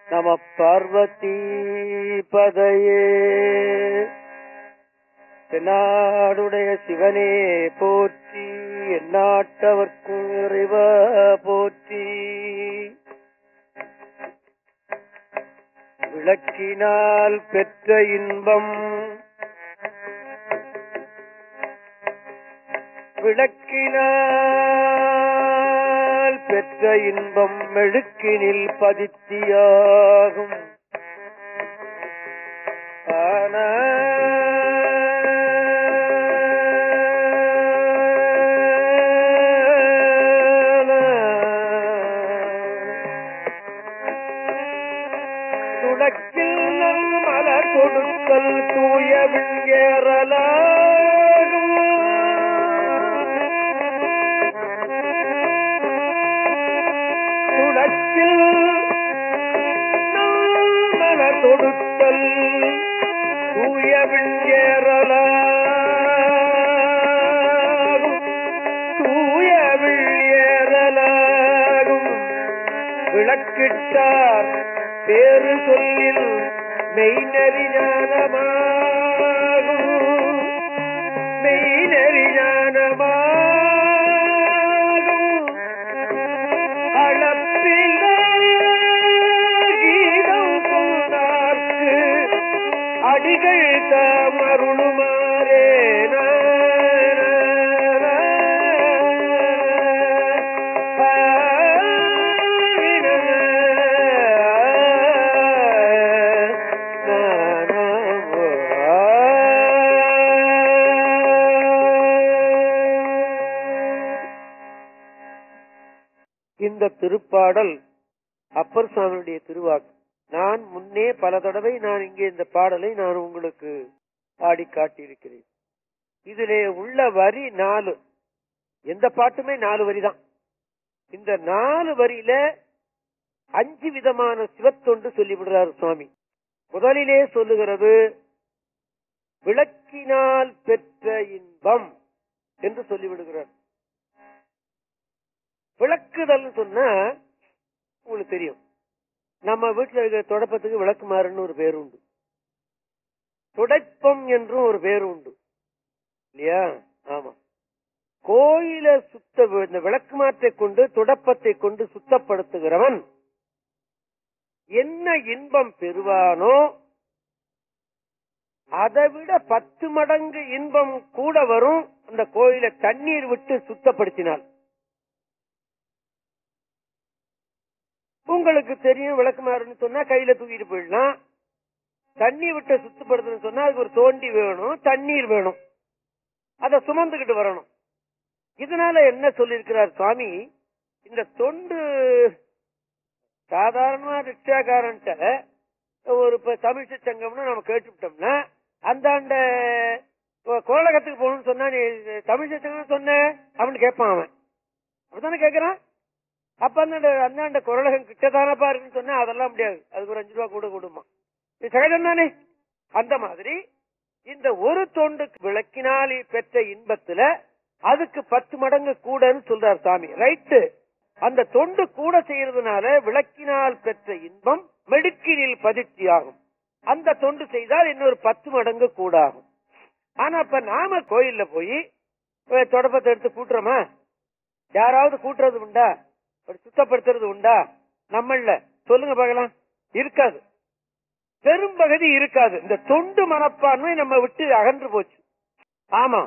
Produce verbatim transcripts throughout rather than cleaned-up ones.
நம பார்வதி பதையே. தென்னாடுடைய சிவனே போற்றி, எந்நாட்டவர்க்கும் இறைவா போற்றி. விளக்கினால் பெற்ற இன்பம் விளக்கினால் பெற்ற இன்பம் மெழுக்கினில் பதித்தியாகும். ஆன துளக்கில் நல் மலர் கொடுத்தல் தூய விங்கேறலாகும். துளக்கில் மலர் கொடுத்தல் தூய விங்கேறலாகும். தூய விங்கேறலாகும். விளக்கிட்டார் பேரு சொல்லில் மெய்நெறி ஞானமாகும். மெய்நெறி ஞானமாகும். அளப்பில் கீதம் சொன்னார்க்கு அடிகள் தாமருளுமாறே. இந்த திருப்பாடல் அப்பர் சுவாமியுடைய திருவாக்கு. நான் முன்னே பல தடவை நான் இங்கே இந்த பாடலை நான் உங்களுக்கு பாடி காட்டியிருக்கிறேன். இதிலே உள்ள வரி நாலு. எந்த பாட்டுமே நாலு வரி தான். இந்த நாலு வரியில அஞ்சு விதமான சிவத்தொண்டு சொல்லிவிடுறார் சுவாமி. முதலிலே சொல்லுகிறது விளக்கினால் பெற்ற இன்பம் என்று சொல்லிவிடுகிறார். விளக்குதல் சொன்னா உங்களுக்கு தெரியும், நம்ம வீட்டுல இருக்கிற தொடப்பத்துக்கு விளக்குமாறுன்னு ஒரு பேர் உண்டு, துடைப்பம் என்றும் ஒரு பேர் உண்டு இல்லையா? ஆமா. கோயில சுத்த இந்த விளக்குமாற்றை கொண்டு துடப்பத்தை கொண்டு சுத்தப்படுத்துகிறவன் என்ன இன்பம் பெறுவானோ அதை விட பத்து மடங்கு இன்பம் கூட வரும் அந்த கோயில தண்ணீர் விட்டு சுத்தப்படுத்தினால். உங்களுக்கு தெரியும், விளக்குமாறுன்னு சொன்னா கையில தூக்கிட்டு போயிடலாம். தண்ணி விட்டு சுத்தப்படுத்தணும் சொன்னா அதுக்கு ஒரு தோண்டி வேணும், தண்ணீர் வேணும், அதை சுமந்துகிட்டு வரணும். இதனால என்ன சொல்லியிருக்கிறார் சுவாமி, இந்த தொண்டு சாதாரணமா ரிக்ஷாக்காரன்ட்ட ஒரு தமிழ்ச்சி சங்கம்னு நம்ம கேட்டுவிட்டோம்னா அந்தாண்ட கோலகத்துக்கு போகணும்னு சொன்னா நீ தமிழ்ச்சி சங்கம் சொன்ன அப்படின்னு கேட்பான். அவன் அப்படித்தானே கேட்கிறான். அப்ப அந்த அந்தாண்ட குரலகம் கிட்டதானப்பா இருக்குன்னு சொன்னா அதெல்லாம் முடியாது, அதுக்கு ஒரு அஞ்சு ரூபா கூட கொடுமா, இது சகஜம் தானே. அந்த மாதிரி இந்த ஒரு தொண்டு விளக்கினால் பெற்ற இன்பத்துல அதுக்கு பத்து மடங்கு கூடன்னு சொல்றார் சாமி. ரைட்டு. அந்த தொண்டு கூட செய்யறதுனால விளக்கினால் பெற்ற இன்பம் மெடுக்கினில் பதிர்ச்சியாகும். அந்த தொண்டு செய்தால் இன்னொரு பத்து மடங்கு கூடாகும். ஆனா இப்ப நாம கோயில்ல போய் தொடப்பத்தை எடுத்து கூட்டுறோமா? யாராவது கூட்டுறது உண்டா? சுத்தப்படுத்துறது உண்டா? நம்மள சொல்லுங்க பார்க்கலாம். இருக்காது, பெரும்பகுதி இருக்காது. இந்த தொண்டு மனப்பான்மை நம்ம விட்டு அகன்று போச்சு. ஆமா,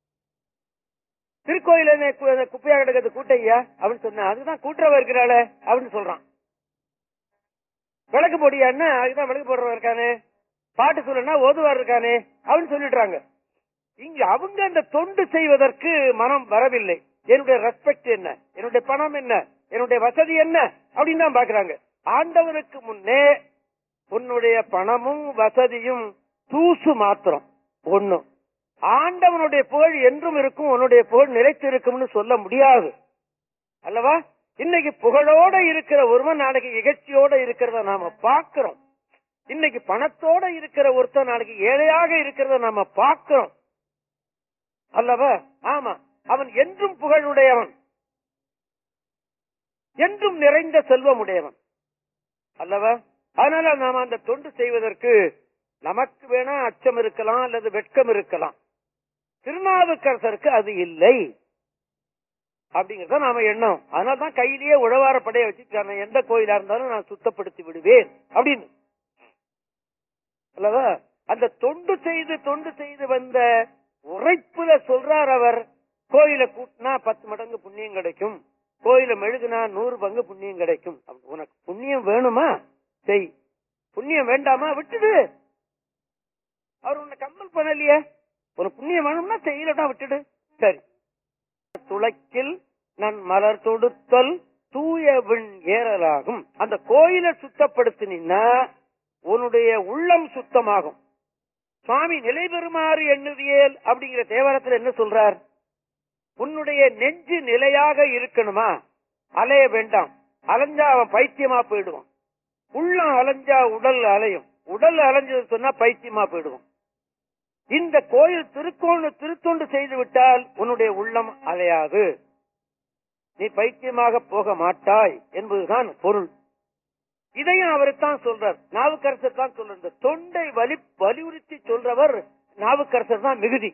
திருக்கோயில குப்பையா கிடக்கிறது கூட்டையா அப்படின்னு சொன்னா அதுதான் கூட்டுறவ இருக்கிறாள அப்படின்னு சொல்றான். விளக்கு போடியான்னா அதுதான் விளக்கு போடுறவன் இருக்கானே, பாட்டு சொல்லனா ஓதுவார் இருக்கானே அப்படின்னு சொல்லிடுறாங்க. இங்க அவங்க அந்த தொண்டு செய்வதற்கு மனம் வரவில்லை. என்னுடைய ரெஸ்பெக்ட் என்ன, என்னுடைய பணம் என்ன, என்னுடைய வசதி என்ன அப்படின்னு தான் பாக்குறாங்க. ஆண்டவனுக்கு முன்னே உன்னுடைய பணமும் வசதியும் தூசு மாத்திரம் ஒண்ணும். ஆண்டவனுடைய புகழ் என்றும் இருக்கும், உன்னுடைய புகழ் நிலைத்திருக்கும்னு சொல்ல முடியாது அல்லவா? இன்னைக்கு புகழோட இருக்கிற ஒருவன் நாளைக்கு இகழ்ச்சியோட இருக்கிறத நாம பாக்கிறோம். இன்னைக்கு பணத்தோட இருக்கிற ஒருத்தன் நாளைக்கு ஏழையாக இருக்கிறத நாம பாக்கிறோம் அல்லவா? ஆமா, அவன் என்றும் புகழுடையவன், என்றும் நிறைந்த செல்வம் உடையவன் அல்லவா? அதனால நாம அந்த தொண்டு செய்வதற்கு நமக்கு வேணா அச்சம் இருக்கலாம் அல்லது வெட்கம் இருக்கலாம். திருநாவுக்கரசருக்கு அது இல்லை அப்படிங்கறத நாம எண்ணம். அதனாலதான் கையிலேயே உழவார படைய வச்சுட்டாங்க, எந்த கோயிலா இருந்தாலும் நான் சுத்தப்படுத்தி விடுவேன் அப்படின்னு அல்லவா. அந்த தொண்டு செய்து தொண்டு செய்து வந்த உரைப்புல சொல்றார் அவர், கோயில கூட்டினா பத்து மடங்கு புண்ணியம் கிடைக்கும், கோயில மெழுகுனா நூறு பங்கு புண்ணியம் கிடைக்கும். உனக்கு புண்ணியம் வேணுமா செய், புண்ணியம் வேண்டாமா விட்டுடு. அவர் உன்னை கம்பல் பண்ணலையே, உனக்கு புண்ணியம் வேணும்னா செய்யலடா விட்டுடு. சரி. துளைக்கில் நன் மலர் தொடுத்தல் தூய விண் ஏறலாகும். அந்த கோயிலை சுத்தப்படுத்தினா உன்னுடைய உள்ளம் சுத்தமாகும். சுவாமி நிலை பெறுமாறு எண்ணுவியல் அப்படிங்கிற தேவாரத்தில் என்ன சொல்றார்? உன்னுடைய நெஞ்சு நிலையாக இருக்கணுமா, அலைய வேண்டாம். அலைஞ்சா அவன் பைத்தியமா போயிடுவான். உள்ளம் அலைஞ்சா உடல் அலையும், உடல் அலைஞ்சது சொன்னா பைத்தியமா போயிடுவான். இந்த கோயில் திருக்கோணு திருத்தொண்டு செய்து விட்டால் உன்னுடைய உள்ளம் அலையாது, நீ பைத்தியமாக போக மாட்டாய் என்பதுதான் பொருள். இதையும் அவருத்தான் சொல்றார், நாவுக்கரசர் தான் சொல்ற. தொண்டை வலி வலியுறுத்தி சொல்றவர் நாவுக்கரசர் தான் மிகுதி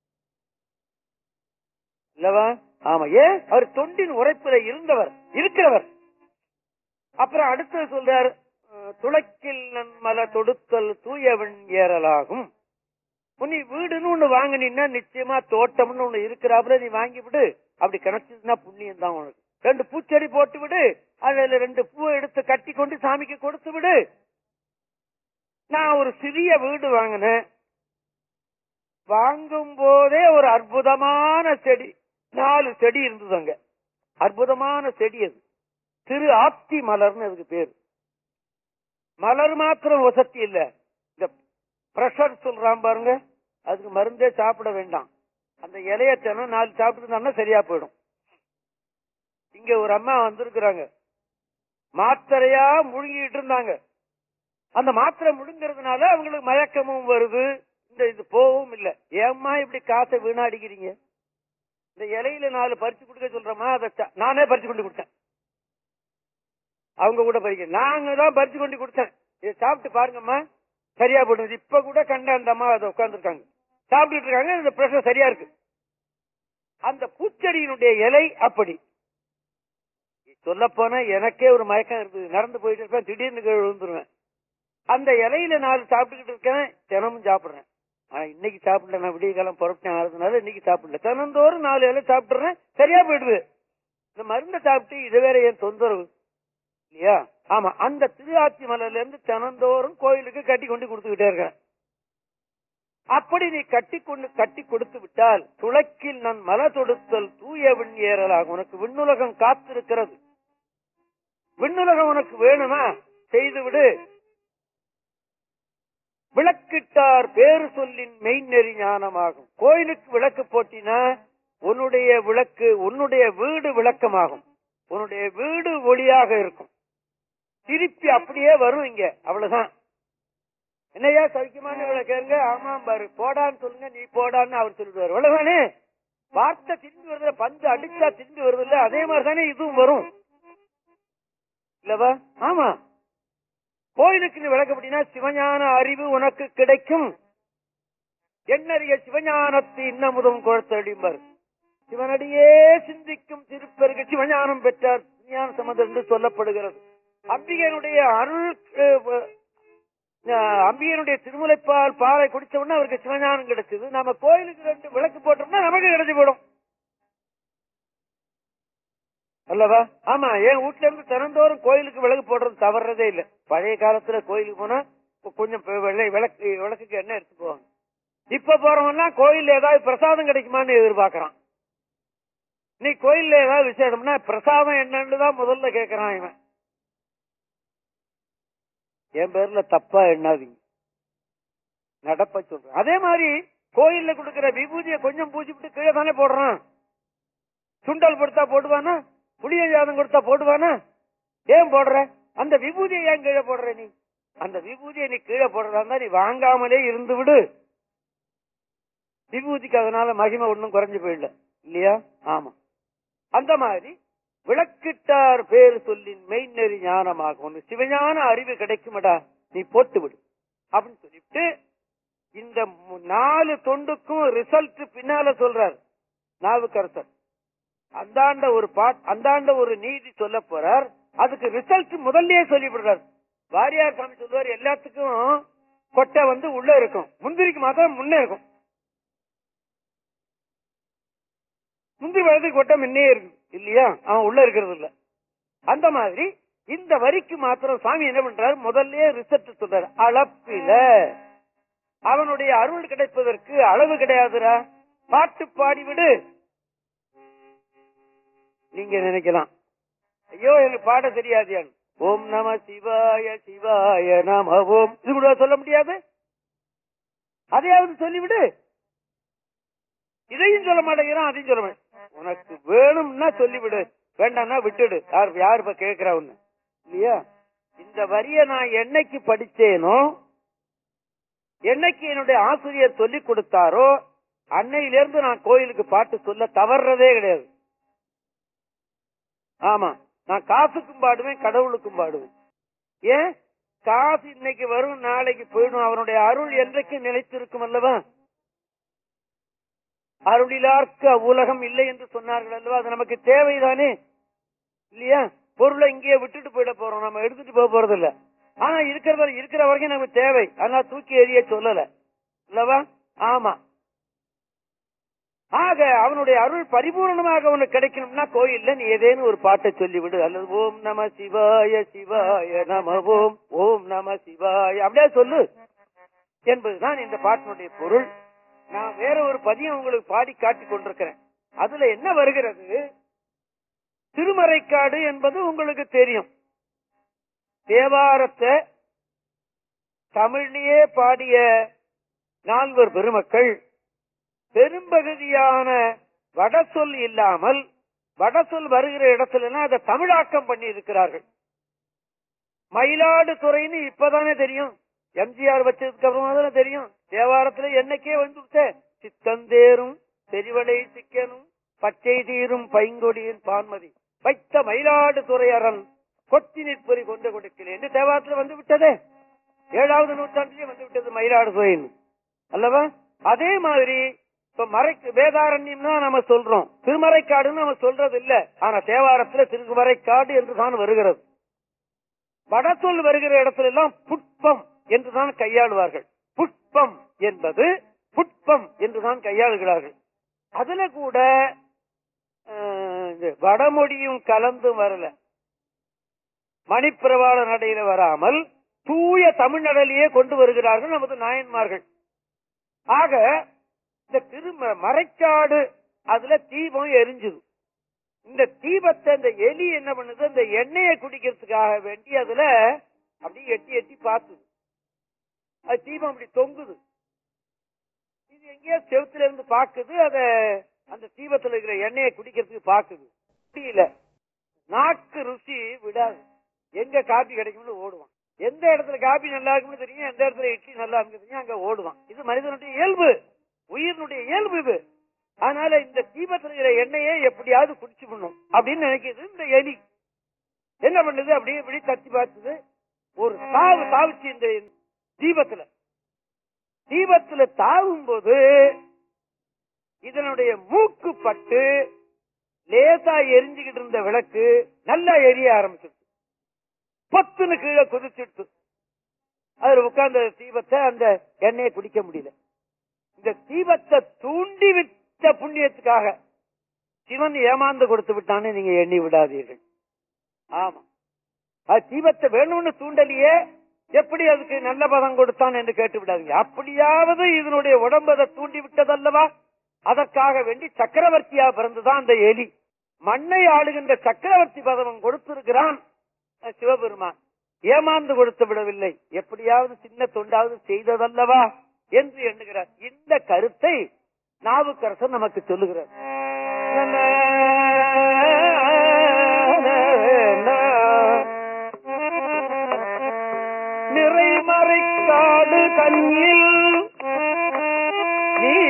இல்லவா? ஆமா, ஏன் அவர் தொண்டின் உரைப்பில இருந்தவர் இருக்கிறவர். அப்புறம் அடுத்தது சொல்றார், துளைக்கில் நன்மல தொடுத்தல் தூயவன் ஏறலாகும். நீ வீடுன்னு ஒண்ணு வாங்கினீன்னா நிச்சயமா தோட்டம்னு ஒண்ணு இருக்கிறாப்புல நீ வாங்கி விடு. அப்படி கிடைச்சதுன்னா புண்ணியம் தான் உனக்கு. ரெண்டு பூச்செடி போட்டு விடு, அதுல ரெண்டு பூவை எடுத்து கட்டி கொண்டு சாமிக்கு கொடுத்து விடு. நான் ஒரு சிறிய வீடு வாங்கினேன், வாங்கும் போதே ஒரு அற்புதமான செடி, நாலு செடி இருந்தது அங்க, அற்புதமான செடி. அது திரு ஆப்தி மலர்னு அதுக்கு பேரு. மலர் மாத்திரம் வசதி இல்ல, இந்த பிரஷர் சொல்றான் பாருங்க, அதுக்கு மருந்தே சாப்பிட வேண்டாம். அந்த இலைய தினம் நாலு சாப்பிட்டு சரியா போயிடும். இங்க ஒரு அம்மா வந்திருக்கிறாங்க, மாத்திரையா முழுங்கிட்டு இருந்தாங்க. அந்த மாத்திரை முழுங்கிறதுனால அவங்களுக்கு மயக்கமும் வருது, இந்த இது போகவும் இல்லை. ஏம்மா இப்படி காசை வீணாடிக்கிறீங்க? இந்த இலையில நாலு பறிச்சு கொடுக்க சொல்றமா, அதை நானே பறிச்சு கொண்டு கொடுத்தேன். அவங்க கூட பறிக்க நாங்க தான் பறிச்சு கொண்டு கொடுத்தேன். இதை சாப்பிட்டு பாருங்கம்மா, சரியா போடுது. இப்ப கூட கண்ட அந்த அம்மா அதை உட்கார்ந்துருக்காங்க, சாப்பிட்டு இருக்காங்க, இந்த பிரஷர் சரியா இருக்கு. அந்த பூச்செடியினுடைய இலை அப்படி. சொல்ல போனா எனக்கே ஒரு மயக்கம் இருக்குது, நடந்து போயிட்டு இருப்பேன், திடீர்னு விழுந்துருவேன். அந்த இலையில நாலு சாப்பிட்டுக்கிட்டு இருக்கேன், தினமும் சாப்பிடுறேன். ஆனா இன்னைக்கு சாப்பிடல, நான் விடிய காலம் புறப்பட்டேன் ஆகுதுனால இன்னைக்கு சாப்பிடல. தினந்தோறும் நாலு இலை சாப்பிட்டுறேன், சரியா போயிடுது. இந்த மருந்தை சாப்பிட்டு இது வேற என் தொந்தரவு இல்லையா? ஆமா, அந்த திருஆச்சி மலர்ல இருந்து தினந்தோறும் கோயிலுக்கு கட்டி கொண்டு கொடுத்துக்கிட்டே இருக்கேன். அப்படி நீ கட்டி கொண்டு கட்டி கொடுத்து விட்டால் துளைக்கில் நான் மல தொடுத்தல் தூய விண் ஏறலாகும். உனக்கு விண்ணுலகம் காத்திருக்கிறது. விண்ணுலகம் உனக்கு வேணுமா, செய்து விடு. விளக்கிட்டார் பேரு சொல்லின் மெய்நெறி ஞானமாகும். கோயிலுக்கு விளக்கு போட்டினா உன்னுடைய விளக்கு, உன்னுடைய வீடு விளக்கமாகும், உன்னுடைய வீடு ஒளியாக இருக்கும். திருப்பி அப்படியே வரும் இங்க, அவ்வளவுதான். என்னையா சவிக்குமான கேளுங்க, ஆமாம் பாரு, போடான்னு சொல்லுங்க, நீ போடான்னு அவர் சொல்லிடுவார். அவ்வளவுதானே, வார்த்தை திரும்பி வருது, பந்து அடிச்சா திரும்பி வருது இல்ல, அதே மாதிரி தானே இதுவும் வரும் இல்லவா? ஆமா, கோயிலுக்கு நீ விளக்கப்படினா சிவஞான அறிவு உனக்கு கிடைக்கும். எண்ணறிய சிவஞானத்தை இன்னமுதும் குழத்தடிம்பர். சிவனடியே சிந்திக்கும் திருப்பெருகு சிவஞானம் பெற்றார் ஞான சம்பந்தர் என்று சொல்லப்படுகிறது. அம்பிகையினுடைய அருள், அம்பிகையினுடைய திருமுலைப்பால் பாலை குடிச்ச உடனே அவருக்கு சிவஞானம் கிடைச்சது. நம்ம கோயிலுக்கு ரெண்டு விளக்கு போட்டோம்னா நமக்கு கிடைச்சு போடும் அல்லவா? ஆமா, என் வீட்டுல இருந்து தினந்தோறும் கோயிலுக்கு விளக்கு போடுறது தவறதே இல்லை. பழைய காலத்துல கோயிலுக்கு போனா கொஞ்சம் விளக்கு விளக்குக்கு என்ன எடுத்து போவாங்க. இப்ப போறவன்னா கோயில்ல ஏதாவது பிரசாதம் கிடைக்குமான்னு எதிர்பார்க்கறான். நீ கோயில்ல ஏதாவது விசேஷம்னா பிரசாதம் என்னன்னு தான் முதல்ல கேட்கறான் இவன். என் பேர்ல தப்பா எண்ணாதீங்க, நடப்ப சொல்றேன். அதே மாதிரி கோயில்ல கொடுக்கிற விபூதியை கொஞ்சம் பூச்சிவிட்டு கீழே தானே போடுறான். சுண்டல் கொடுத்தா போடுவானா, புளிய ஜாதம் கொடுத்தா போடுவானா? ஏன் போடுற? அந்த விபூதியை ஏன் கீழே போடுற? நீ அந்த விபூதியை நீ கீழே போடுறதா நீ வாங்காமலே இருந்து விடு. விபூதிக்கு அதனால மகிமை ஒன்னும் குறைஞ்சு போயிடல இல்லையா? ஆமா, அந்த மாதிரி விளக்கிட்டார் பேர் சொல்லின் மெய்நெறி ஞானமாக உனக்கு சிவஞான அறிவு கிடைக்குமடா, நீ போட்டு விடு அப்படின்னு சொல்லிட்டு இந்த நாலு தொண்டுக்கும் ரிசல்ட் பின்னால சொல்றார் நாவுக்கரசர். அந்தாண்ட ஒரு பாட் அந்தாண்ட ஒரு நீதி சொல்ல போறார், அதுக்கு ரிசல்ட் முதல்லயே சொல்லிவிடுறார். வாரியார் சாமி சொல்லுவார், எல்லாத்துக்கும் கொட்டை வந்து உள்ள இருக்கும், முந்திரிக்கு மாத்திரம் முன்னே இருக்கும். முந்திரி வயதுக்கு கொட்டை முன்னே இருக்கு இல்லையா, அவன் உள்ள இருக்கிறது இல்ல. அந்த மாதிரி இந்த வரிக்கு மாத்திரம் சாமி என்ன பண்றாரு, முதல்லயே ரிசல்ட் சொல்றாரு. அளப்பில அவனுடைய அருள் கிடைப்பதற்கு அளவு கிடையாதுரா, பாட்டு பாடிவிடு. நீங்க நினைக்கலாம், ஐயோ எனக்கு பாட தெரியாது, ஓம் நம சிவாய சிவாய நம ஓம், இது கூட சொல்ல முடியாது, அதையாவது சொல்லிவிடு. இதையும் சொல்ல மாட்டேங்கிறான், அதையும் சொல்ல மாட்டேன். உனக்கு வேணும்னா சொல்லிவிடு, வேண்டாம்னா விட்டுடு. யார் யார் இப்ப கேட்கிறா ஒண்ணு இல்லையா? இந்த வரிய நான் என்னைக்கு படிச்சேனோ, என்னைக்கு என்னுடைய ஆசிரியர் சொல்லி கொடுத்தாரோ, அன்னையிலிருந்து நான் கோயிலுக்கு பாட்டு சொல்ல தவறதே கிடையாது. ஆமா, நான் காசுக்கும் பாடுவேன், கடவுளுக்கும் பாடுவேன். ஏன்? காசு இன்னைக்கு வரும், நாளைக்கு போயிடும், அவனுடைய அருள் என்றைக்கு நிலைத்திருக்கும் அல்லவா? அருளிலார்க்கு அவ்வுலகம் இல்லை என்று சொன்னார்கள் அல்லவா? அது நமக்கு தேவைதானே இல்லையா? பொருளை இங்கேயே விட்டுட்டு போயிட போறோம், நம்ம எடுத்துட்டு போக போறது இல்ல. ஆனா இருக்கிறத இருக்கிற வரைக்கும் நமக்கு தேவை, அதனால தூக்கி எறிய சொல்லல அல்லவா? ஆமா. ஆக அவனுடைய அருள் பரிபூர்ணமாக உனக்கு கிடைக்கணும்னா கோயில்ல நீ ஏதேனும் ஒரு பாட்டை சொல்லிவிடு, அல்லது ஓம் நம சிவாய சிவாய நம ஓம், ஓம் நம சிவாய அப்படியே சொல்லு என்பதுதான் இந்த பாட்டினுடைய பொருள். நான் வேற ஒரு பதியம் உங்களுக்கு பாடி காட்டி கொண்டிருக்கிறேன். அதுல என்ன வருகிறது, திருமறைக்காடு என்பது உங்களுக்கு தெரியும். தேவாரத்தை தமிழிலேயே பாடிய நால்வர் பெருமக்கள் பெரும்பகுதியான வடசொல் இல்லாமல், வடசொல் வருகிற இடத்துல அதை தமிழாக்கம் பண்ணி இருக்கிறார்கள். மயிலாடுதுறைன்னு இப்பதானே தெரியும், எம்ஜிஆர் வச்சதுக்கு அப்புறமா தானே தெரியும். தேவாரத்துல என்னைக்கே வந்து சித்தந்தேரும் செறிவடை சிக்கனும் பச்சை தீரும் பைங்கொடியின் பான்மதி வைத்த மயிலாடுதுறை அரண் கொத்தி நிற்பொறி கொண்டு கொடுக்கல என்று தேவாரத்துல வந்து விட்டதே. ஏழாவது நூற்றாண்டிலே வந்து விட்டது மயிலாடுதுறைன்னு அல்லவா? அதே மாதிரி இப்ப மறை வேதாரண்யம்னா நம்ம சொல்றோம், திருமறைக்காடுன்னு நம்ம சொல்றது இல்ல. ஆனா தேவாரத்துல திருமறைக்காடு என்றுதான் வருகிறது. வடசொல் வருகிற இடத்துல எல்லாம் புட்பம் என்றுதான் கையாளுவார்கள். புட்பம் என்பது புட்பம் என்றுதான் கையாளுகிறார்கள். அதுல கூட வடமொழியும் கலந்து வரல, மணிப்பிரவாள நடையில வராமல் தூய தமிழ்நடலையே கொண்டு வருகிறார்கள் நமது நாயன்மார்கள். ஆக இந்த திரு மறைக்காடு அதுல தீபம் எரிஞ்சுது. இந்த தீபத்தை இந்த எலி என்ன பண்ணுது, அந்த எண்ணெயை குடிக்கிறதுக்காக வேண்டி அதுல அப்படி எட்டி எட்டி பார்த்துது. அது தீபம் அப்படி தொங்குது. இது எங்கேயோ செவத்துல இருந்து பாக்குது, அத அந்த தீபத்துல இருக்கிற எண்ணெயை குடிக்கிறதுக்கு பாக்குது. முடியல, நாக்கு ருசி விடாது. எங்க காபி கிடைக்கும்னு ஓடுவான். எந்த இடத்துல காபி நல்லா இருக்குன்னு தெரியும், எந்த இடத்துல இட்லி நல்லா இருக்குன்னு தெரியும், அங்க ஓடுவான். இது மனிதனுடைய இயல்பு, உயிரினுடைய இயல்பு இது. அதனால இந்த தீபத்துல இருக்கிற எண்ணெயை எப்படியாவது குடிச்சு பண்ணும் அப்படின்னு நினைக்கிறது இந்த எலி. என்ன பண்ணுது, அப்படியே இப்படி தத்தி பார்த்துது, ஒரு தாவு தாவிச்சு இந்த தீபத்துல தீபத்துல தாவும் போது இதனுடைய மூக்கு பட்டு லேசா எரிஞ்சுக்கிட்டு இருந்த விளக்கு நல்லா எரிய ஆரம்பிச்சிருச்சு. பத்துன்னு கீழே குதிச்சிட்டு அதுல உட்கார்ந்த தீபத்தை அந்த எண்ணெயை குடிக்க முடியல. இந்த தீபத்தை தூண்டி விட்ட புண்ணியத்துக்காக சிவன் ஏமாந்து கொடுத்து விட்டான்னு நீங்க எண்ணி விடாதீர்கள். ஆமா, அது தீபத்தை வேணும்னு தூண்டலையே, எப்படி அதுக்கு நல்ல பதம் கொடுத்தான் என்று கேட்டு விடாதீங்க. அப்படியாவது இதனுடைய உடம்பதை தூண்டி விட்டதல்லவா, அதற்காக வேண்டி சக்கரவர்த்தியா பிறந்துதான் அந்த எலி. மண்ணை ஆளுகின்ற சக்கரவர்த்தி பதவம் கொடுத்திருக்கிறான் சிவபெருமான், ஏமாந்து கொடுத்து விடவில்லை, எப்படியாவது சின்ன தொண்டாவது செய்ததல்லவா என்று எண்ணுகிறார். இந்த கருத்தை நாவுக்கரசர் நமக்கு சொல்லுகிறார். நிறைமறைக்காடு கண்ணில்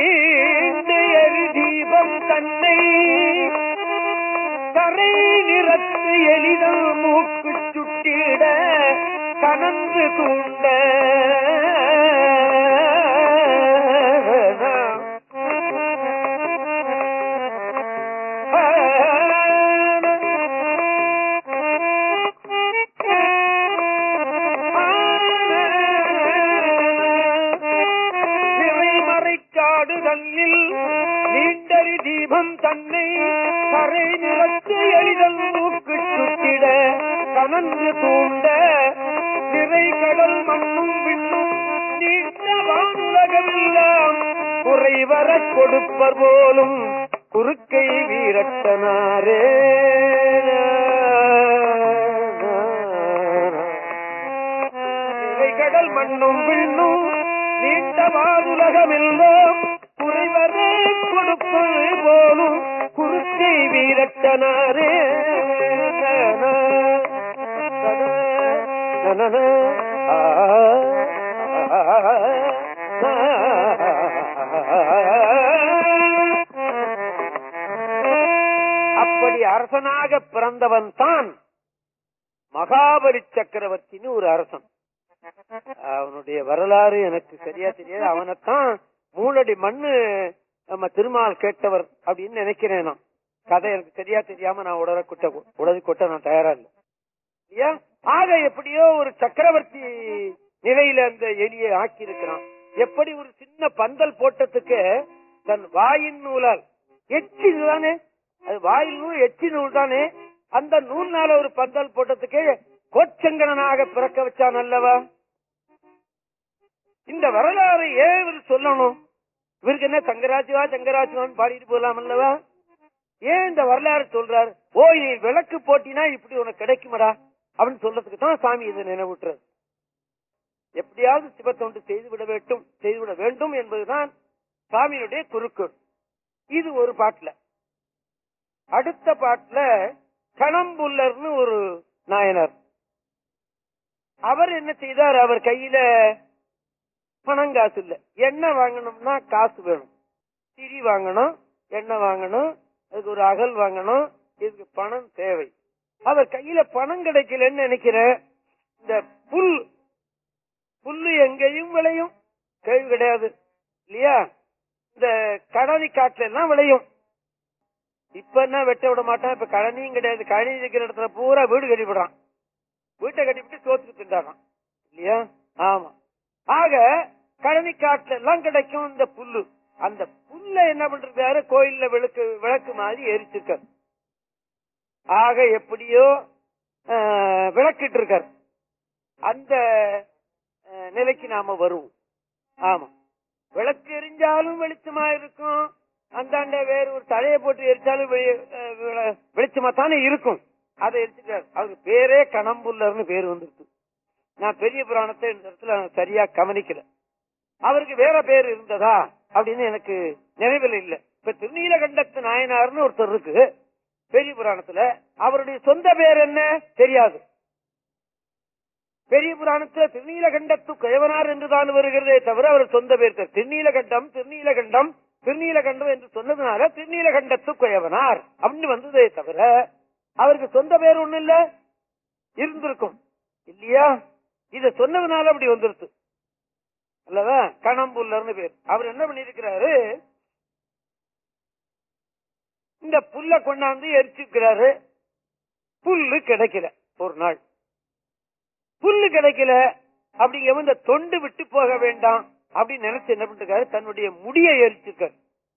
நீண்ட எரி தீபம் தன்னை கரை நிற எளிதல் மூக்கு சுட்டிட கனந்து தூண்ட நீண்டறி தீபம் தன்னை கரை நிறத்து எளிதல் மூக்கு சுட்டிட கனந்து தூண்ட நிறை கடல் மண்ணும் விண்ணும் நீண்ட வானுலகமெல்லாம் குறைவர கொடுப்பர் போலும் குறுக்கை வீரட்டனாரே. நிறை கடல் மண்ணும் விண்ணும் நீண்ட வானுலகமெல்லாம் குறைவர கொடுப்பது போலும் குறுக்கை வீரட்டனாரே. அப்படி அரசனாக பிறந்தவன் தான் மகாபலி சக்கரவர்த்தின்னு ஒரு அரசன். அவனுடைய வரலாறு எனக்கு சரியா தெரியாது. அவனைத்தான் மூலடி மண்ணு நம்ம திருமால் கேட்டவர் அப்படின்னு நினைக்கிறேன். நான் கதை எனக்கு சரியா தெரியாம நான் உடலை கொட்ட உடலை கொட்ட நான் தயாரா இல்லை. ஆக எப்படியோ ஒரு சக்கரவர்த்தி நிலையில அந்த எலியை ஆக்கி இருக்கிறான். எப்படி ஒரு சின்ன பந்தல் போட்டதுக்கு தன் வாயின் நூலால் எச்சி தானே, அது வாயில் நூல் எச்சி நூல் தானே, அந்த நூல்னால ஒரு பந்தல் போட்டதுக்கு கோச்சங்கனாக பிறக்க வச்சான் அல்லவா. இந்த வரலாறு ஏன் இவர் சொல்லணும்? இவருக்கு என்ன சங்கராஜுவா சங்கராஜுவான்னு பாடிட்டு போகலாம் அல்லவா. ஏன் இந்த வரலாறு சொல்றாரு? ஓ நீ விளக்கு போட்டினா இப்படி உனக்கு கிடைக்குமடா அப்படின்னு சொல்றதுக்கு தான் சாமி இதை நினைவூட்டுறது. எப்படியாவது சிவத்தொண்டு செய்துவிட வேண்டும் செய்துவிட வேண்டும் என்பதுதான் சாமியுடைய குறுக்கோள். இது ஒரு பாட்டுல. அடுத்த பாட்டுல கணம்புல்லர்னு ஒரு நாயனர். அவர் என்ன செய்தார்? அவர் கையில பணம் காசு இல்ல, எண்ணெய் வாங்கணும்னா காசு வேணும். திரி வாங்கணும், எண்ணெய் வாங்கணும், அதுக்கு ஒரு அகல் வாங்கணும், இதுக்கு பணம் தேவை. அவர் கையில பணம் கிடைக்கலன்னு நினைக்கிறேன். இந்த புல் புல்லு எங்கேயும் விளையும், கேள்வி கிடையாது இல்லையா. இந்த கடனி காட்டுல எல்லாம் விளையும். இப்ப என்ன வெட்ட விட மாட்டான். இப்ப கழனியும் கிடையாது. கழனி இருக்கிற இடத்துல பூரா வீடு கட்டிவிடுறான். வீட்டை கட்டிவிட்டு சோத்துக்கு திண்டாடுறான் இல்லையா. ஆமா. ஆக கழனி காட்டுல எல்லாம் கிடைக்கும் இந்த புல்லு. அந்த புல்ல என்ன பண்றாரு? கோயில்ல விளக்கு விளக்கு மாதிரி எரிச்சிருக்க. ஆக எப்படியோ விளக்கிட்டு இருக்கார். அந்த நிலைக்கு நாம வருவோம். ஆமா, விளக்கு எரிஞ்சாலும் வெளிச்சமா இருக்கும். அந்தாண்ட வேற ஒரு தழைய போட்டு எரிச்சாலும் வெளிச்சமா தானே இருக்கும். அதை எரிச்சுட்டார். அவருக்கு பேரே கணம்புல்லர்னு பேர் வந்துருக்கு. நான் பெரிய புராணத்தை இந்த இடத்துல சரியா கவனிக்கல. அவருக்கு வேற பேர் இருந்ததா அப்படின்னு எனக்கு நினைவில் இல்லை. இப்ப திருநீலகண்டத்து நாயனார்னு ஒருத்தர் இருக்கு பெரிய புராணத்துல. அவருடைய சொந்த பேர் என்ன தெரியாது. பெரிய புராணத்துல திருநீலகண்டத்து குயவனார் என்றுதான் வருகிறதே தவிர அவர் சொந்த பேர் திருநீலகண்டம் திருநீலகண்டம் திருநீலகண்டம் என்று சொன்னதுனால திருநீலகண்டத்து குயவனார் அப்படின்னு வந்ததே தவிர அவருக்கு சொந்த பேர் ஒண்ணு இல்ல. இருந்திருக்கும் இல்லையா. இத சொன்னதுனால அப்படி வந்துருச்சு அல்லவா. கணம்புல்லர்னு பேர். அவர் என்ன பண்ணிருக்கிறாரு? இந்த புல்ல கொண்டாந்து எரிச்சுக்கிறாரு. புல்லு கிடைக்கல. ஒரு நாள் புல்லு கிடைக்கல. அப்படிங்க இந்த தொண்டு விட்டு போக வேண்டாம் அப்படின்னு நினைச்சு என்ன பண்ணிருக்காரு? தன்னுடைய முடியை எரிச்சிருக்காரு.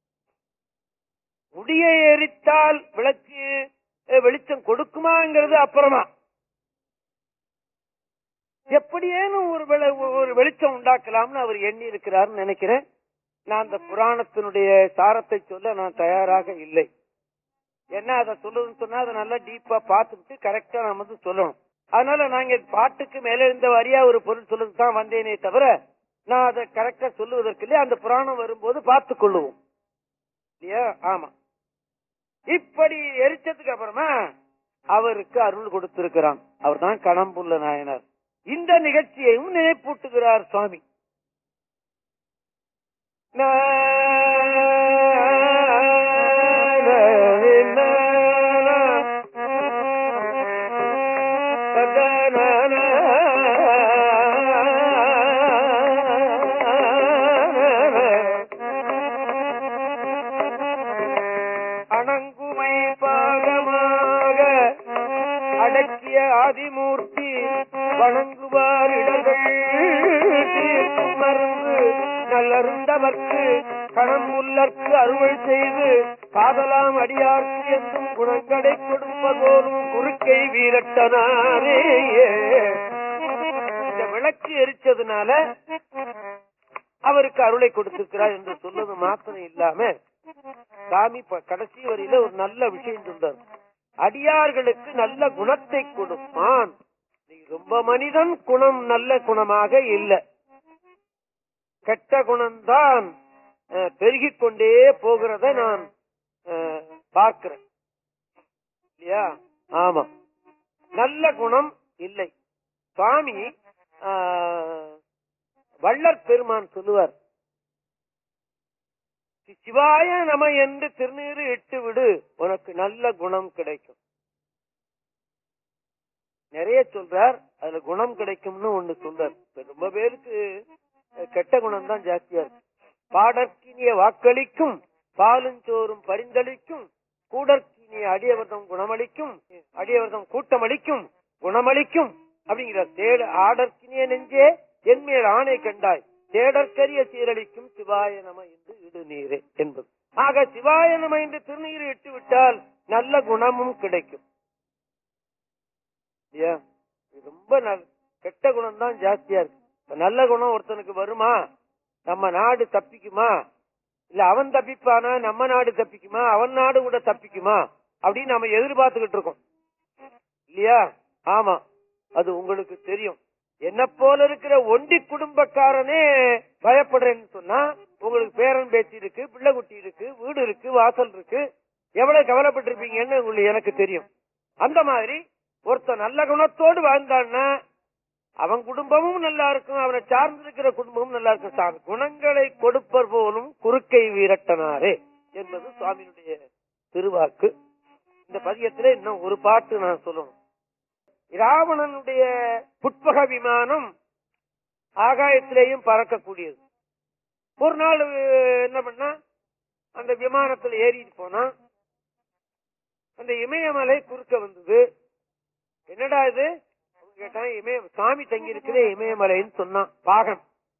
முடியை எரித்தால் விளக்கு வெளிச்சம் கொடுக்குமாங்கிறது அப்புறமா. எப்படியேனும் ஒரு ஒரு வெளிச்சம் உண்டாக்கலாம்னு அவர் எண்ணி இருக்கிறார்னு நினைக்கிறேன். நான் அந்த புராணத்தினுடைய சாரத்தை சொல்ல நான் தயாராக இல்லை. என்ன அதை சொல்லுன்னு சொன்னா அதை நல்லா டீப்பா பார்த்துட்டு கரெக்டா நம்ம வந்து சொல்லணும். அதனால நாங்க பாட்டுக்கு மேல இருந்த வரியா ஒரு பொருள் சொல்லுறது தான் வந்தேனே தவிர நான் அதை கரெக்டா சொல்லுவதற்கு இல்லையா. அந்த புராணம் வரும்போது பார்த்துக் கொள்ளுவோம் இல்லையா. ஆமா. இப்படி எரிச்சதுக்கு அப்புறமா அவருக்கு அருள் கொடுத்திருக்கிறான். அவர் தான் கணம்புல்ல நாயனார். இந்த நிகழ்ச்சியையும் நினைப்பூட்டுகிறார் சுவாமி. அணங்குமை பாகமாக அடக்கிய ஆதிமூர்த்தி வணங்குவார் இடர்கள் தீர்க்கும் மருந்து நல்லருந்தவர்க்கு கணம் உள்ளற்கு அறுவடை செய்து காதலாம் அடியார்க்கு என்றும் குணங்களை கொடுப்பதோறும் குறுக்கை வீரட்டனாரே. இந்த விளக்கு எரிச்சதுனால அவருக்கு அருளை கொடுத்திருக்கிறார் என்று சொல்வது மாத்திரம் இல்லாம சாமி கடைசி வரையில ஒரு நல்ல விஷயம் சொன்னார். அடியார்களுக்கு நல்ல குணத்தை கொடுப்பான். ரொம்ப மனிதன் குணம் நல்ல குணமாக இல்லை, கெட்ட குணம்தான் பெருகிக் கொண்டே போகிறத நான் பார்க்கிறேன் இல்லையா? ஆமா, நல்ல குணம் இல்லை. சுவாமி வள்ளற் பெருமான் சொல்லுவார், சிவாய நம என்று திருநீறு இட்டு விடு, உனக்கு நல்ல குணம் கிடைக்கும். நிறைய சொல்றார், அதுல குணம் கிடைக்கும்னு ஒண்ணு சொல்றார். ரொம்ப பேருக்கு கெட்ட குணம் தான் ஜாஸ்தியா இருக்கு. பாடற்கினிய வாக்களிக்கும் பாலுஞ்சோறும் பரிந்தளிக்கும் கூடற்கினிய அடியவர்தம் குணமளிக்கும் அடியவர்தம் கூட்டமளிக்கும் குணமளிக்கும் அப்படிங்கிறார். தேட ஆடற்கினிய நெஞ்சே என்மேல் ஆணை கண்டாய் தேடற்கரிய சீரழிக்கும் சிவாய நம என்று இடு நீரே என்பது. ஆக சிவாய நம என்று திருநீர் இட்டு விட்டால் நல்ல குணமும் கிடைக்கும். ரொம்ப கெட்ட குணம் தான் ஜாஸ்தியா இருக்கு. நல்ல குணம் ஒருத்தனுக்கு வருமா? நம்ம நாடு தப்பிக்குமா? இல்ல அவன் தப்பிப்பானா நம்ம நாடு தப்பிக்குமா? அவன் நாடு கூட தப்பிக்குமா அப்படின்னு நம்ம எதிர்பார்த்துக்கிட்டு இருக்கோம் இல்லையா? ஆமா, அது உங்களுக்கு தெரியும். என்ன போல இருக்கிற ஒண்டி குடும்பக்காரனே பயப்படுறேன்னு சொன்னா உங்களுக்கு பேரன் பேச்சு இருக்கு, பிள்ளை குட்டி இருக்கு, வீடு இருக்கு, வாசல் இருக்கு, எவ்வளவு கவலைப்பட்டிருப்பீங்கன்னு உங்களுக்கு எனக்கு தெரியும். அந்த மாதிரி ஒருத்தன் நல்ல குணத்தோடு வாழ்ந்தான்னா அவன் குடும்பமும் நல்லா இருக்கும், அவனை சார்ந்திருக்கிற குடும்பமும் நல்லா இருக்கும். குணங்களை கொடுப்பர் போலும் குறுக்கை வீரட்டனாரே என்பது சுவாமியுடைய திருவாக்கு. இந்த பதியத்துல இன்னும் ஒரு பாட்டு நான் சொல்லணும். ராவணனுடைய புட்பக விமானம் ஆகாயத்திலேயும் பறக்கக்கூடியது. ஒரு நாள் என்ன பண்ணா, அந்த விமானத்துல ஏறிட்டு போனா அந்த இமயமலை குறுக்க வந்தது. என்னடா இது கேட்டான். இமய சாமி தங்கி இருக்கிற இமயமலைன்னு சொன்னான். பாகன்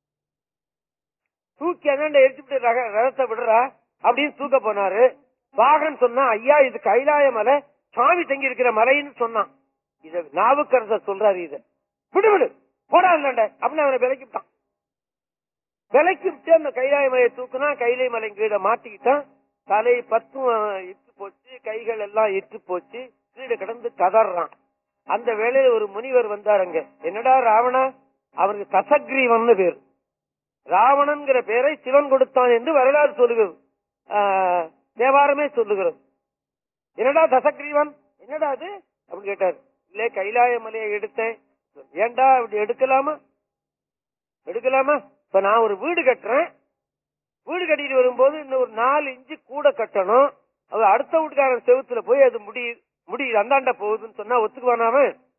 தூக்கி அதாண்ட எரிச்சுட்டு ரதத்தை விடுறா அப்படின்னு தூக்க போனாரு. பாகன் சொன்னா, ஐயா இது கைலாய மலை, சாமி தங்கி இருக்கிற மலைன்னு சொன்னான். இத நாவுக்கரசர் சொல்றாரு, இத விடு விடு போடாண்ட அப்படின்னு அவனை விலைக்கு விட்டான். விலைக்கு விட்டு அந்த கைலாய மலையை தூக்குனா கைலை மலை கீழே மாட்டிக்கிட்டான். தலை பத்தும் இட்டு போச்சு, கைகள் எல்லாம் இட்டு போச்சு, கீழே கிடந்து கதறான். அந்த வேளையில ஒரு முனிவர் வந்தாருங்க. என்னடா ராவணா, அவருக்கு தசக்ரீவன் பேர். ராவணன்கிற பேரை சிவன் கொடுத்தான் என்று வரலாறு சொல்லுகிறது, தேவாரமே சொல்லுகிறது. என்னடா தசக்ரீவன், என்னடா அது அப்படின்னு கேட்டாரு. இல்ல கைலாய மலையை எடுத்தேன். ஏண்டா அப்படி எடுக்கலாமா எடுக்கலாமா இப்ப நான் ஒரு வீடு கட்டுறேன், வீடு கட்டிட்டு வரும்போது இன்னும் ஒரு நாலு இன்ச்சு கூட கட்டணும். அது அடுத்த வீட்டுக்காரன் செவுத்துல போய் அது முடியுது முடியுது அந்தாண்ட போகுதுன்னு சொன்னா ஒத்துக்குவானாம?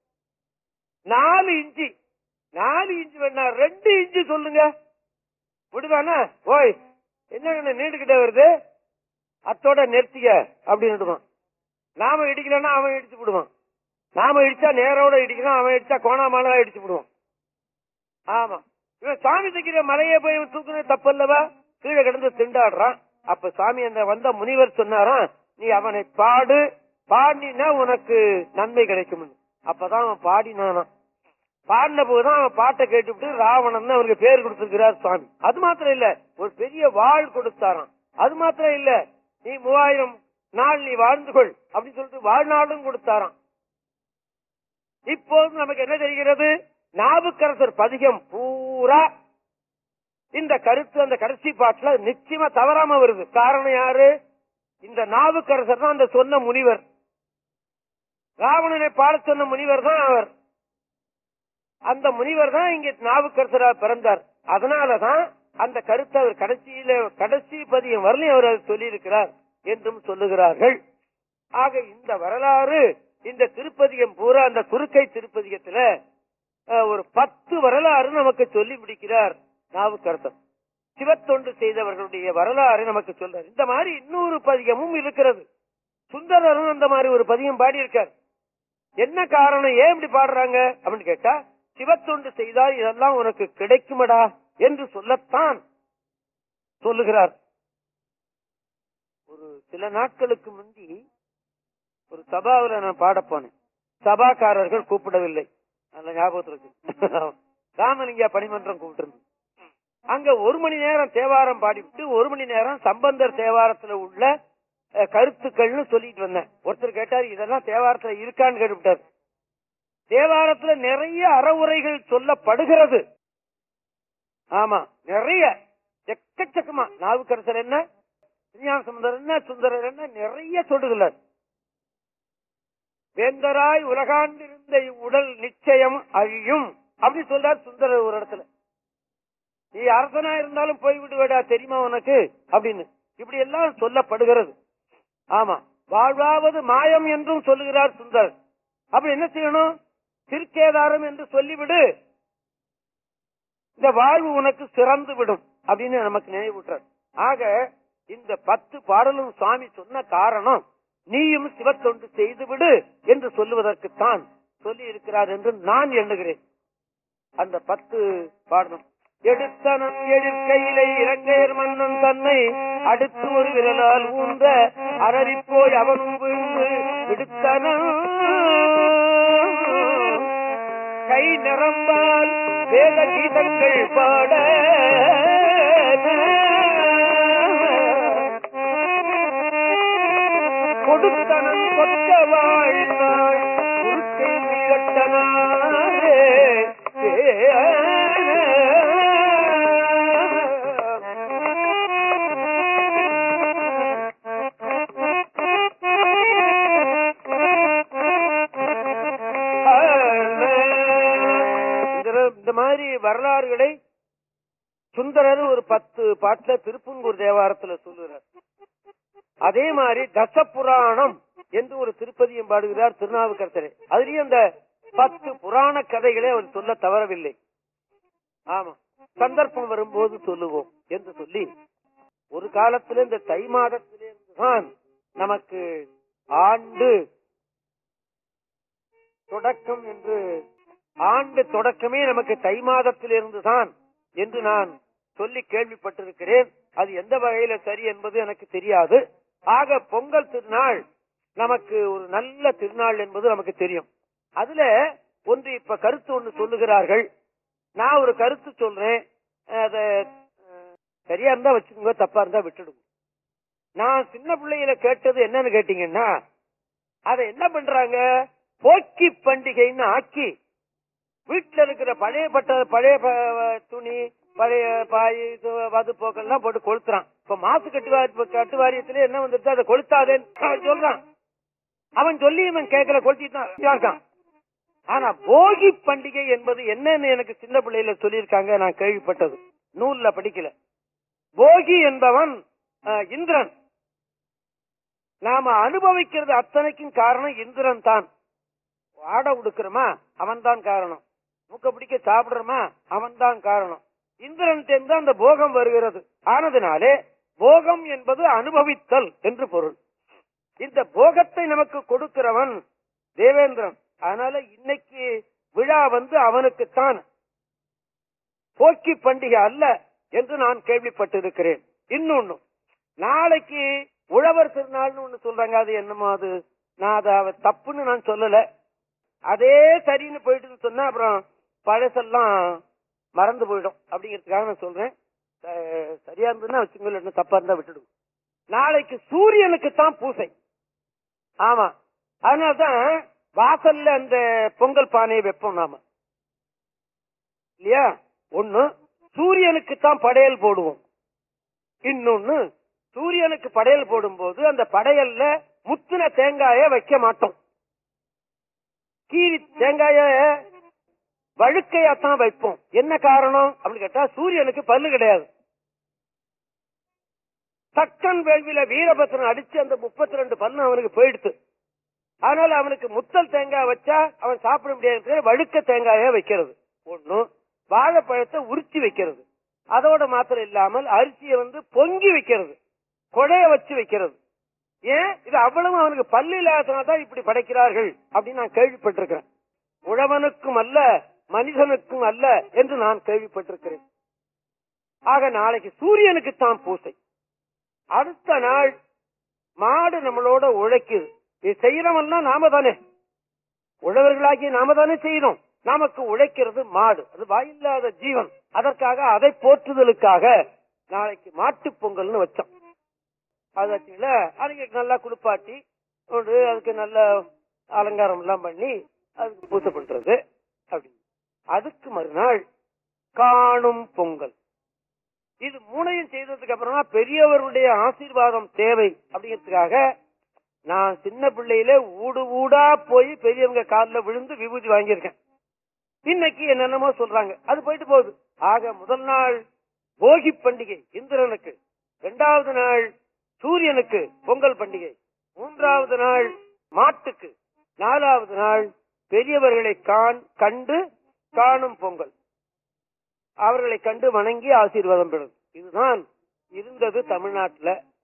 நாலு இன்ச்சு நாலு இன்ச்சு வேணா ரெண்டு இன்ச்சு சொல்லுங்க விடுவானா? ஓய் என்ன நீண்டுகிட்டே வருது, அத்தோட நிறுத்திக்க அப்படின்னு. நாம இடிக்கலன்னா அவன் இடிச்சு விடுவான். நாம இடிச்சா நேரோட இடிக்கலாம், அவன் இடிச்சா கோணாமலா இடிச்சு விடுவான். ஆமா, இவன் சாமி தைக்கிற மலையே போய் தூக்குறது தப்பல்லவா? கீழே கிடந்து திண்டாடுறான். அப்ப சாமி அந்த வந்த முனிவர் சொன்னாராம், நீ அவனை பாடு, பாடினா உனக்கு நன்மை கிடைக்கும். அப்பதான் அவன் பாடினானா. பாடின போதுதான் அவன் பாட்டை கேட்டுவிட்டு ராவணன் அவருக்கு பேர் கொடுத்திருக்கிறார் சுவாமி. அது மாத்திரம் இல்ல, ஒரு பெரிய வாழ் கொடுத்தாராம். அது மாத்திரம் இல்ல, நீ மூவாயிரம் நாள் நீ வாழ்ந்து கொள் அப்படின்னு சொல்லிட்டு வாழ்நாளும் கொடுத்தாராம். இப்போது நமக்கு என்ன தெரிகிறது? நாவுக்கரசர் பதிகம் பூரா இந்த கருத்து அந்த கடைசி பாட்டுல நிச்சயமா தவறாம வருது. காரணம் யாரு? இந்த நாவுக்கரசர் தான் அந்த சொன்ன முனிவர். ராவணனை பாட சொன்ன முனிவர் தான் அவர். அந்த முனிவர் தான் இங்க நாவுக்கரசரா பிறந்தார். அதனாலதான் அந்த கருத்தை அவர் கடைசியில கடைசி பதியம் வரலையும் அவர் சொல்லி இருக்கிறார் என்றும் சொல்லுகிறார்கள். ஆக இந்த வரலாறு இந்த திருப்பதிகம் பூரா அந்த குறுக்கை திருப்பதிகத்துல ஒரு பத்து வரலாறு நமக்கு சொல்லி முடிக்கிறார் நாவுக்கரசர். சிவத்தொண்டு செய்தவர்களுடைய வரலாறு நமக்கு சொல்றார். இந்த மாதிரி இன்னொரு பதிகமும் இருக்கிறது. சுந்தரரும் அந்த மாதிரி ஒரு பதிகம் பாடி இருக்கார். என்ன காரணம், ஏன் இப்படி பாடுறாங்க அப்படின்னு கேட்டா, சிவத்தொண்டு செய்தால் இதெல்லாம் உனக்கு கிடைக்குமடா என்று சொல்லத்தான் சொல்லுகிறார். ஒரு சில நாட்களுக்கு முந்தி ஒரு சபாவில் நான் பாட போனேன். சபாக்காரர்கள் கூப்பிடவில்லை, அந்த ஞாபகத்திற்கு ராமலிங்கா பணிமன்றம் கூப்பிட்டு. அங்க ஒரு மணி நேரம் தேவாரம் பாடிவிட்டு ஒரு மணி நேரம் சம்பந்தர் தேவாரத்துல உள்ள கருத்துக்கள்னு சொல்லிட்டு வந்தேன். ஒருத்தர் கேட்டார், இதெல்லாம் தேவாரத்துல இருக்கான்னு கேட்டுவிட்டார். தேவாரத்துல நிறைய அறவுரைகள் சொல்லப்படுகிறது. ஆமா, நிறைய எக்கச்சக்கமா. நாவுக்கரசர் என்ன, திருஞான சம்பந்தர் என்ன, சுந்தரர் என்ன, நிறைய சொல்லுகிறார். வேந்தராய் உலகாண்டிருந்த உடல் நிச்சயம் அழியும் அப்படி சொல்றார் சுந்தரர் ஒரு இடத்துல. நீ அரசனா இருந்தாலும் போய்விடுவேடா தெரியுமா உனக்கு அப்படின்னு இப்படி எல்லாம் சொல்லப்படுகிறது. ஆமா, வாழ்வாவது மாயம் என்றும் சொல்லுகிறார் சுந்தரர். அப்படி என்ன செய்யணும், திருக்கேதாரம் என்று சொல்லிவிடு, இந்த வாழ்வு உனக்கு சிறந்து விடும் அப்படின்னு நமக்கு நினைவூட்டுறார். ஆக இந்த பத்து பாடலும் சுவாமி சொன்ன காரணம், நீயும் சிவத்தொண்டு செய்துவிடு என்று சொல்லுவதற்குத்தான் சொல்லி இருக்கிறார் என்று நான் எண்ணுகிறேன். அந்த பத்து பாடலும் எடுத்தனம் எழிற்கையிலை இலங்கையர் மன்னன் தன்னை அடுத்து ஒரு விரலால் ஊன்ற அரறிப்போய் அவனும் விழுந்து விடுத்தனம் கை நிரம்பால் வேத கீதங்கள் பாட கொடுத்தனம் கொத்த வாழ்நாள் குறுக்கை மீறட்டனாரே. இந்த மாதிரி வரலாறுகளை சுந்தரர் ஒரு பத்து பாட்டுல திருப்பூங்கூர் தேவாரத்துல சொல்லுகிறார். அதே மாதிரி தசபுராணம் என்று ஒரு திருப்பதியும் பாடுகிறார் திருநாவுக்கரசரே. அதுலயும் அந்த பத்து புராண கதைகளை அவர் சொல்ல தவறவில்லை. ஆமா, சந்தர்ப்பம் வரும்போது சொல்லுவோம் என்று சொல்லி, ஒரு காலத்துல இந்த தை மாதத்திலிருந்துதான் நமக்கு ஆண்டு தொடக்கம் என்று, ஆண்டு தொடக்கமே நமக்கு தை மாதத்திலிருந்துதான் என்று நான் சொல்லி கேள்விப்பட்டிருக்கிறேன். அது எந்த வகையில சரி என்பது எனக்கு தெரியாது. ஆக பொங்கல் திருநாள் நமக்கு ஒரு நல்ல திருநாள் என்பது நமக்கு தெரியும். அதுல ஒன்று இப்ப கருத்து ஒன்று சொல்லுகிறார்கள். நான் ஒரு கருத்து சொல்றேன், அத சரியா இருந்தா வச்சுக்கோங்க, தப்பா இருந்தா விட்டுடுங்க. நான் சின்ன பிள்ளையில கேட்டது என்னன்னு கேட்டீங்கன்னா, அதை என்ன பண்றாங்க, போக்கி பண்டிகைன்னு ஆக்கி வீட்டுல இருக்கிற பழைய பட்ட பழைய துணி பழைய பாய் வது போக்கெல்லாம் போட்டு கொளுத்துறான். இப்ப மாசு கட்டு கட்டு வாரியத்திலே என்ன வந்துட்டு அதை கொளுத்தாதேன்னு சொல்றான். அவன் சொல்லி இவன் கேட்கல, கொளுத்திட்டான். ஆனா போகி பண்டிகை என்பது என்னன்னு எனக்கு சின்ன பிள்ளையில சொல்லியிருக்காங்க, நான் கேள்விப்பட்டது, நூல்ல படிக்கல. போகி என்பவன் இந்திரன். நாம அனுபவிக்கிறது அத்தனைக்கும் காரணம் இந்திரன் தான். ஆட உடுக்கிறோமா அவன் தான் காரணம், மூக்க பிடிக்க சாப்பிடுறோமா அவன் தான் காரணம். இந்திரன் சேர்ந்து அந்த போகம் வருகிறது. ஆனதுனாலே போகம் என்பது அனுபவித்தல் என்று பொருள். இந்த போகத்தை நமக்கு கொடுக்கிறவன் தேவேந்திரன். அதனால இன்னைக்கு விழா வந்து அவனுக்குத்தான், போக்கி பண்டிகை அல்ல என்று நான் கேள்விப்பட்டிருக்கிறேன். இன்னொன்னு, நாளைக்கு உழவர் திருநாள்னு ஒண்ணு சொல்றாங்க. அது என்னமோ, அது நான் அதை தப்புன்னு நான் சொல்லல, அதே சரின்னு போயிட்டு சொன்னா அப்புறம் பழசெல்லாம் மறந்து போயிடும் அப்படிங்கிறதுக்காக நான் சொல்றேன். சரியா இருந்ததுன்னா வச்சுக்கோங்க, என்ன தப்பா இருந்தா விட்டுடுவோம். நாளைக்கு சூரியனுக்கு தான் பூசை. ஆமா, அதனால்தான் வாசல்ல அந்த பொங்கல் பானையை வைப்போம் நாம, இல்லையா? ஒண்ணு சூரியனுக்கு தான் படையல் போடுவோம். இன்னொன்னு, சூரியனுக்கு படையல் போடும் போது அந்த படையல்ல முத்தின தேங்காய வைக்க மாட்டோம். கீரி தேங்காய வழுக்கையாத்தான் வைப்போம். என்ன காரணம் அப்படின்னு கேட்டா, சூரியனுக்கு பல்லு கிடையாது. தக்கன் வேள்வியில வீரபத்ரன் அடிச்சு அந்த முப்பத்தி ரெண்டு பல்லு அவனுக்கு போயிடுத்து. ஆனால் அவனுக்கு முத்தல் தேங்காய் வச்சா அவன் சாப்பிட முடியாது, வழுக்க தேங்காய வைக்கிறது ஒண்ணு, வாழைப்பழத்தை உரிச்சி வைக்கிறது, அதோட மாத்திரம் இல்லாமல் அரிசியை வந்து பொங்கி வைக்கிறது, கொடைய வச்சு வைக்கிறது. ஏன் இது அவ்வளவு அவனுக்கு பல்லு இல்லாததான் இப்படி படைக்கிறார்கள் அப்படின்னு நான் கேள்விப்பட்டிருக்கிறேன். உழவனுக்கும் அல்ல மனிதனுக்கும் அல்ல என்று நான் கேள்விப்பட்டிருக்கிறேன். ஆக நாளைக்கு சூரியனுக்கு தான் பூசை. அடுத்த நாள் மாடு நம்மளோட உழைக்குது. இது செய்யறவெல்லாம் நாம தானே, உழவர்களாகி நாம தானே செய்யணும். நமக்கு உழைக்கிறது மாடு, அது வாயில்லாத ஜீவன். அதற்காக அதை போற்றுதலுக்காக நாளைக்கு மாட்டு பொங்கல்னு வச்சோம். அதுல அதுக்கு நல்லா குளிப்பாட்டி அதுக்கு நல்ல அலங்காரம் எல்லாம் பண்ணி அதுக்கு பூசை பண்றது. அப்படி அதுக்கு மறுநாள் காணும் பொங்கல். இது மூணையும் செய்ததுக்கு அப்புறமா பெரியவருடைய ஆசீர்வாதம் தேவை அப்படிங்கிறதுக்காக நான் சின்ன பிள்ளையில ஊடு ஊடா போய் பெரியவங்க காலில் விழுந்து விபூதி வாங்கியிருக்கேன். இன்னைக்கு என்னென்னமோ சொல்றாங்க, அது போயிட்டு போகுது. ஆக முதல் நாள் போகி பண்டிகை இந்திரனுக்கு, இரண்டாவது நாள் சூரியனுக்கு பொங்கல் பண்டிகை, மூன்றாவது நாள் மாட்டுக்கு, நாலாவது நாள் பெரியவர்களை காண் கண்டு காணும் பொங்கல், அவர்களை கண்டு வணங்கி ஆசீர்வாதம் பெறும். இதுதான் இருந்தது தமிழ்நாட்டில்.